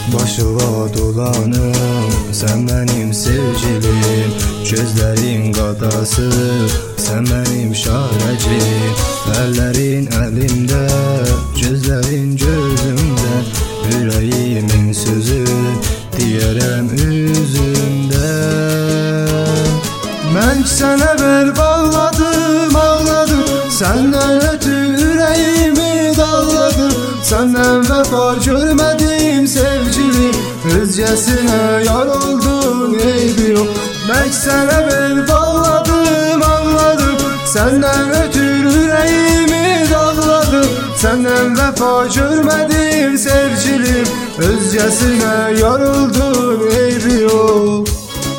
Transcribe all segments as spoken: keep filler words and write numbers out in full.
Başıva dolanım, sen benim sevgilim. Gözlerin qadası, sen benim şarəcim. Əllərin əlimdə, gözlərin gözümdə. Yüreğimin sözü diyərəm üzündə. Mən sənə bel bağladım, ağladım. Səndən ötürü ürəyimi dağladım. Səndən vəfa görmədim sevgilim. Özgəsinə yar oldum eybi yox. Mən sənə bel bağladım, ağladım. Səndən ötürü ürəyimi dağladım. Səndən vəfa görmədim sevgilim. Özgəsinə yar oldum eybi yox.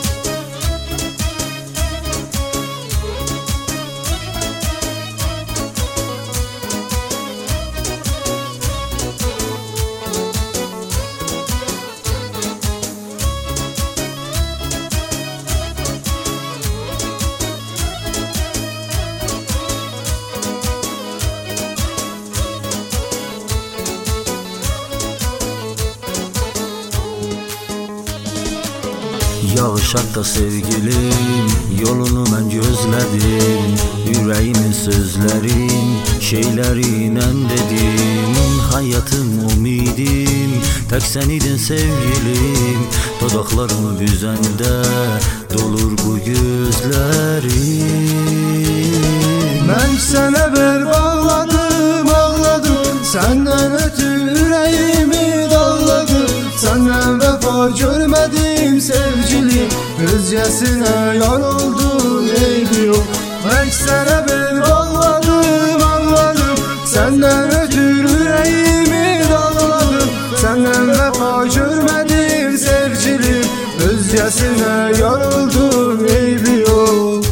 Yağış hatta sevgilim, yolunu mən gözlədim. Ürəyimin sözlərin, şeylərinən dedim. Hayatım, umidim, tək sən idin sevgilim. Dodaqlarımı büzəndə dolur bu gözlərim. Mən sənə bel bağladım, ağladım. Səndən ötürü ürəyimi dağladım. Səndən vəfa görmədim sevgilim. Özgəsinə yar oldum eybi yox. Mən sənə bel bağladım, ağladım. Səndən ötürü ürəyimi dağladım. Səndən vəfa görmədim sevgilim. Özgəsinə yar oldum eybi yox.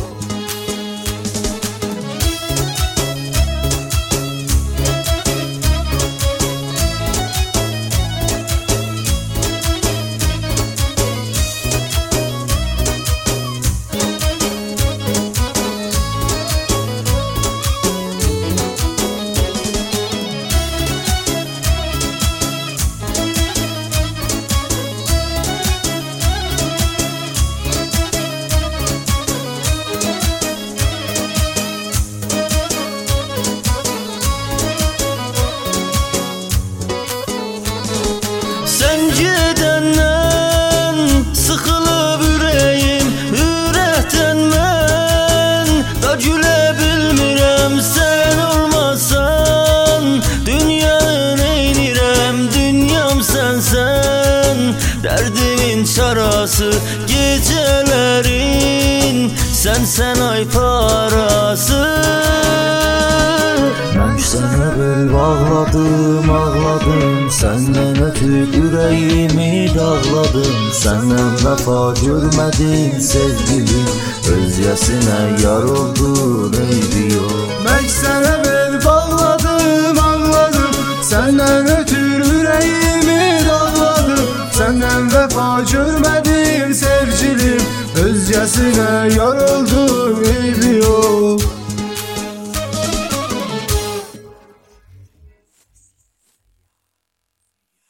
Sən gedəndən sıxılıb ürəyim, ürəkdən mən da gülə bilmirəm. Sən olmasan dünyanı neynirəm, dünyam sənsən. Dərdimin çarası gecələrin, sənsən ay parası. Mən sənə bel bağladım, ağladım. Səndən ötürü ürəyimi dağladım. Səndən vəfa görmədim sevgilim. Özgəsinə yar oldum eybi yox. Mən sənə bel bağladım, ağladım. Səndən ötürü ürəyimi dağladım. Səndən vəfa görmədim sevgilim. Özgəsinə yar oldum eybi yox.